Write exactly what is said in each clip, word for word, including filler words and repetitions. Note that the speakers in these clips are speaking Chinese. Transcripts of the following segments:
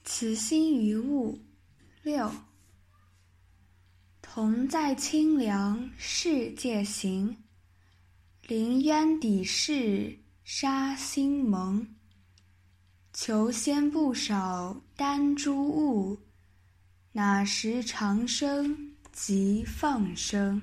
慈心于物。六，同在清凉世界行，临渊底事杀心萌。求仙不少丹珠物，哪识长生即放生。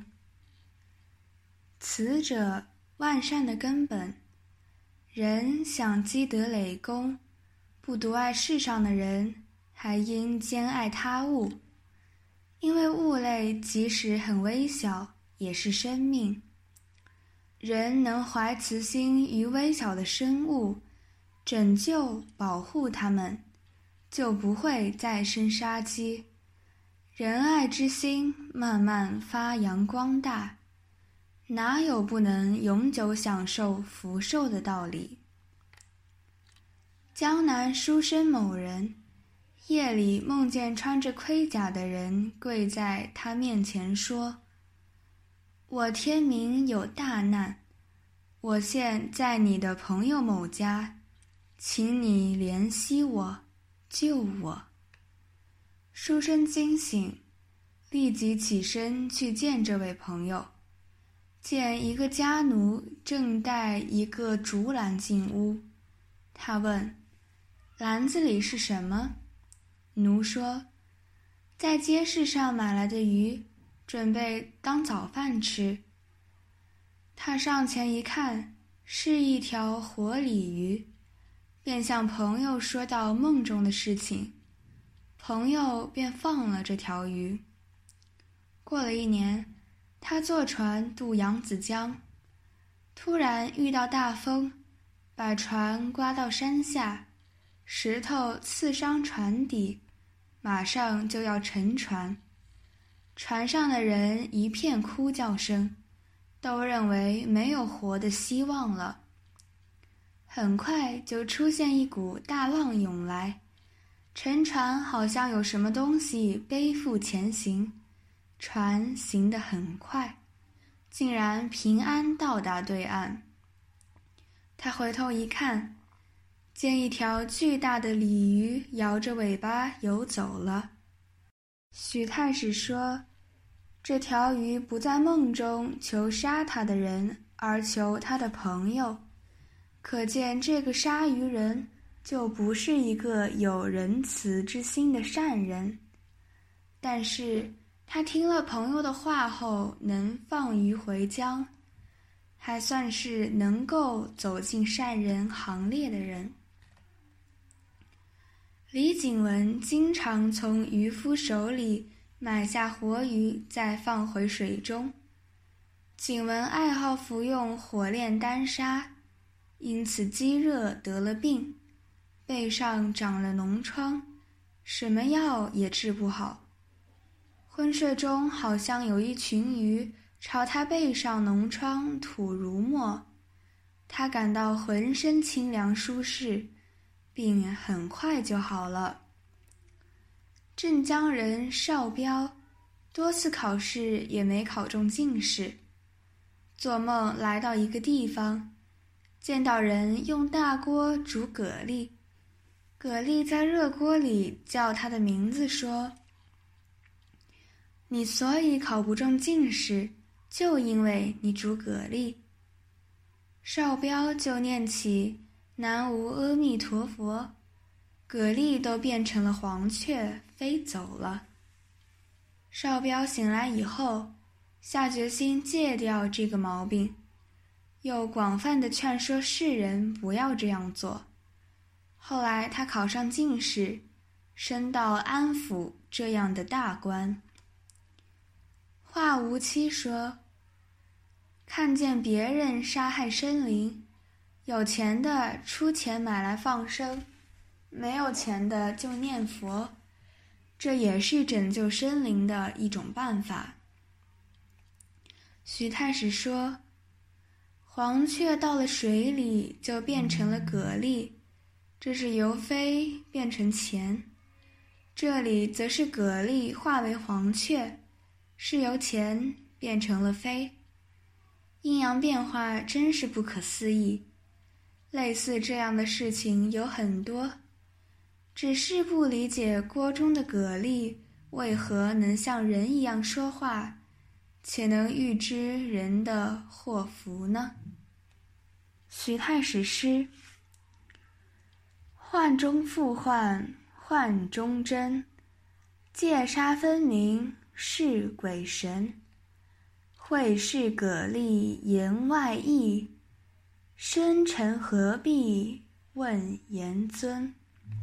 此者万善的根本。人想积德累功，不独爱世上的人，还应兼爱他物。因为物类即使很微小，也是生命。人能怀慈心于微小的生物，拯救保护他们，就不会再生杀机。仁爱之心慢慢发扬光大，哪有不能永久享受福寿的道理？江南书生某人，夜里梦见穿着盔甲的人跪在他面前说：我天明有大难，我现在你的朋友某家，请你怜惜我，救我。书生惊醒，立即起身去见这位朋友。见一个家奴正带一个竹篮进屋，他问：篮子里是什么？奴说：在街市上买来的鱼，准备当早饭吃。他上前一看，是一条活鲤鱼，便向朋友说到梦中的事情，朋友便放了这条鱼。过了一年，他坐船渡扬子江，突然遇到大风，把船刮到山下，石头刺伤船底，马上就要沉船。船上的人一片哭叫声，都认为没有活的希望了。很快就出现一股大浪涌来，沉船好像有什么东西背负前行，船行得很快，竟然平安到达对岸。他回头一看，见一条巨大的鲤鱼摇着尾巴游走了。许太史说，这条鱼不在梦中求杀他的人，而求他的朋友，可见这个杀鱼人就不是一个有仁慈之心的善人。但是他听了朋友的话后，能放鱼回江，还算是能够走进善人行列的人。李景文经常从渔夫手里买下活鱼，再放回水中。景文爱好服用火炼丹砂，因此积热得了病，背上长了脓疮，什么药也治不好。昏睡中好像有一群鱼朝他背上脓疮吐如沫，他感到浑身清凉舒适，病很快就好了。镇江人邵彪多次考试也没考中进士，做梦来到一个地方，见到人用大锅煮蛤蜊，蛤蜊在热锅里叫他的名字说：你所以考不中进士，就因为你煮蛤蜊。邵彪就念起南无阿弥陀佛，蛤蜊都变成了黄雀飞走了。邵彪醒来以后，下决心戒掉这个毛病，又广泛地劝说世人不要这样做。后来他考上进士，升到安抚这样的大官。华无期说，看见别人杀害生灵，有钱的出钱买来放生，没有钱的就念佛，这也是拯救生灵的一种办法。许太史说，黄雀到了水里就变成了蛤蜊，这是由飞变成钱，这里则是蛤蜊化为黄雀，是由钱变成了飞。阴阳变化真是不可思议，类似这样的事情有很多。 只是不理解锅中的蛤蜊为何能像人一样说话，且能预知人的祸福呢？徐太史诗：幻中复幻，幻中真，界杀分明，是鬼神。会是蛤蜊言外意，深沉何必问言尊。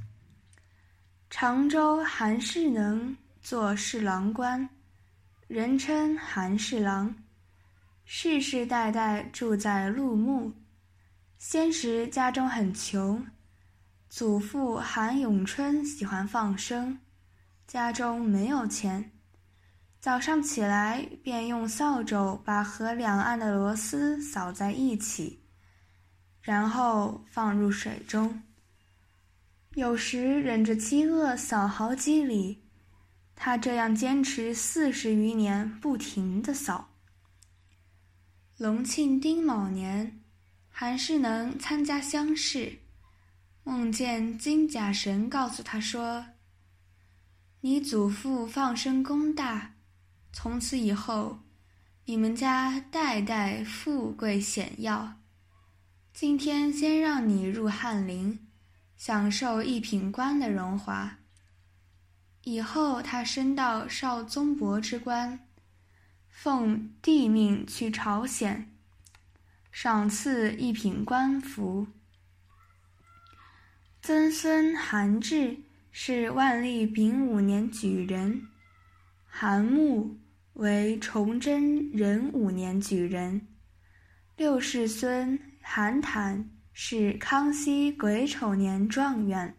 常州韩世能做侍郎官，人称韩世郎，世世代代住在陆木。先时家中很穷，祖父韩永春喜欢放生，家中没有钱，早上起来便用扫帚把河两岸的螺丝扫在一起，然后放入水中。有时忍着饥饿扫好几里，他这样坚持四十余年，不停地扫。隆庆丁卯年，韩世能参加乡试，梦见金甲神告诉他说：“你祖父放生功大，从此以后，你们家代代富贵显耀。今天先让你入翰林，享受一品官的荣华。以后他升到少宗伯之官，奉帝命去朝鲜，赏赐一品官服。”曾孙韩志是万历丙午年举人，韩穆为崇祯壬午年举人，六世孙韩坦是康熙癸丑年状元。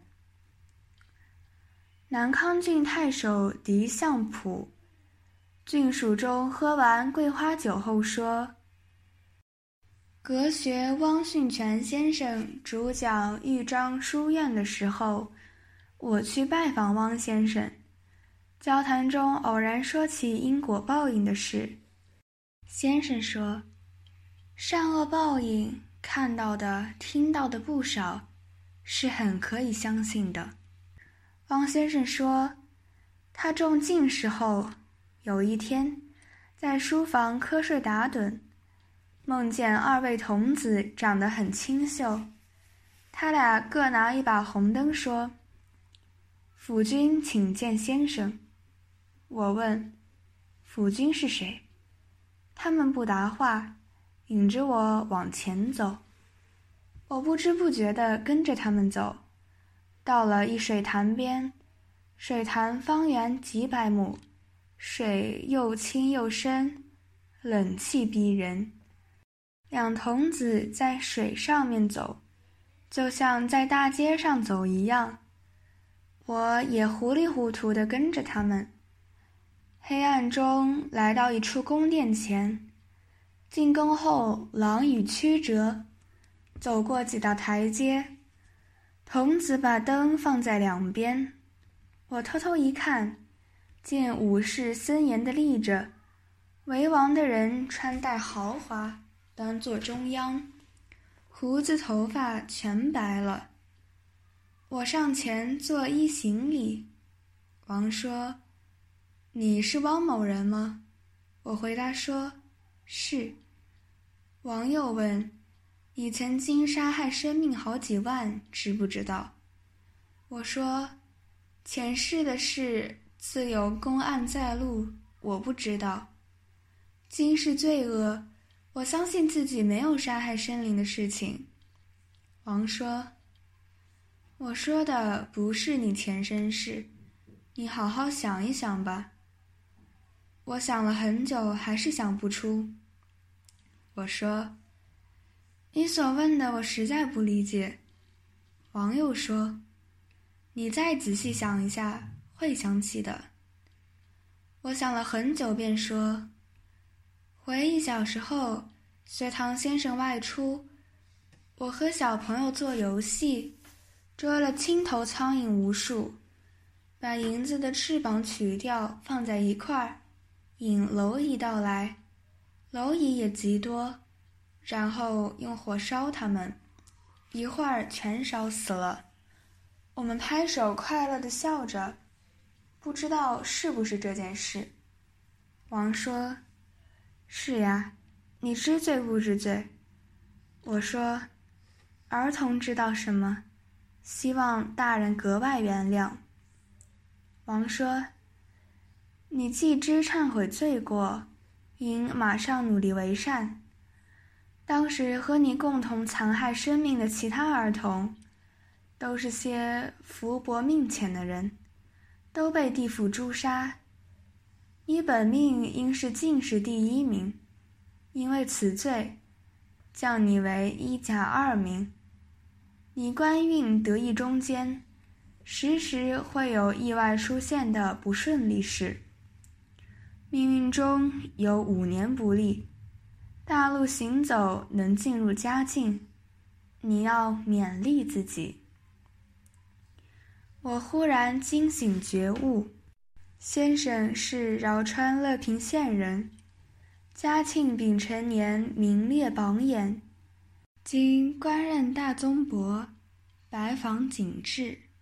南康郡太守狄相普，郡属中喝完桂花酒后说：“阁学汪训全先生主讲豫章书院的时候，我去拜访汪先生，交谈中偶然说起因果报应的事。先生说，善恶报应看到的听到的不少，是很可以相信的。汪先生说，他中进士后，有一天在书房瞌睡打盹，梦见二位童子长得很清秀，他俩各拿一把红灯说：“府君请见先生。”我问：“府君是谁？”他们不答话，引着我往前走。我不知不觉地跟着他们走，到了一水潭边，水潭方圆几百亩，水又清又深，冷气逼人。两童子在水上面走，就像在大街上走一样。我也糊里糊涂地跟着他们。黑暗中来到一处宫殿前，进宫后廊宇曲折，走过几道台阶，童子把灯放在两边。我偷偷一看，见武士森严地立着，为王的人穿戴豪华，端坐中央，胡子头发全白了。我上前作揖行礼。王说：“你是汪某人吗？”我回答说：“是。”王又问：“你曾经杀害生命好几万，知不知道？”我说：“前世的事自有公案在录，我不知道。今世罪恶，我相信自己没有杀害生灵的事情。”王说：“我说的不是你前生事，你好好想一想吧。”我想了很久，还是想不出。我说：“你所问的我实在不理解。”王又说：“你再仔细想一下，会想起的。”我想了很久，便说：“回忆小时候，学堂先生外出，我和小朋友做游戏，捉了青头苍蝇无数，把蝇子的翅膀取掉，放在一块儿，引蝼蚁到来，蝼蚁也极多，然后用火烧它们，一会儿全烧死了。 我们拍手快乐地笑着，不知道是不是这件事。王说：是呀，你知罪不知罪？我说：儿童知道什么？希望大人格外原谅。王说：你既知忏悔罪过，应马上努力为善。当时和你共同残害生命的其他儿童，都是些福薄命浅的人，都被地府诛杀。你本命应是进士第一名，因为此罪，降你为一甲二名。你官运得意中间，时时会有意外出现的不顺利事。命运中有五年不利，大路行走能进入佳境，你要勉励自己。我忽然惊醒觉悟，先生是饶川乐平县人，嘉庆丙辰年名列榜眼，今官任大宗伯，白房景致。